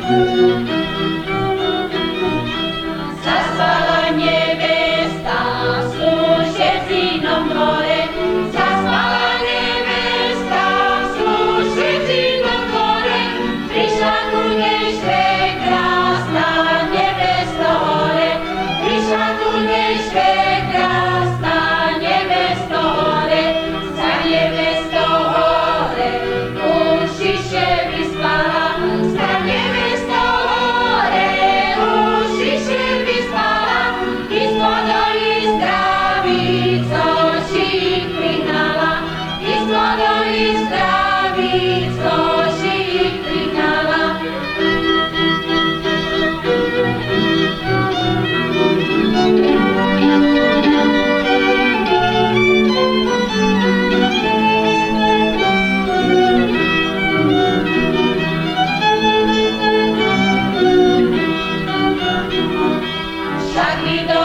Zaspala nevesta v služebnom dvore, zaspala nevesta v služebnom dvore, prišla ku nej krásna nevesto hore, prišla ku nej krásna nevesto hore, za nevesto hore ušiše vyspala, za nevesto hore ušiše vyspala, i spodol i zdravico šik prihnala, i spodol i zdravico šik prihnala. Však mi do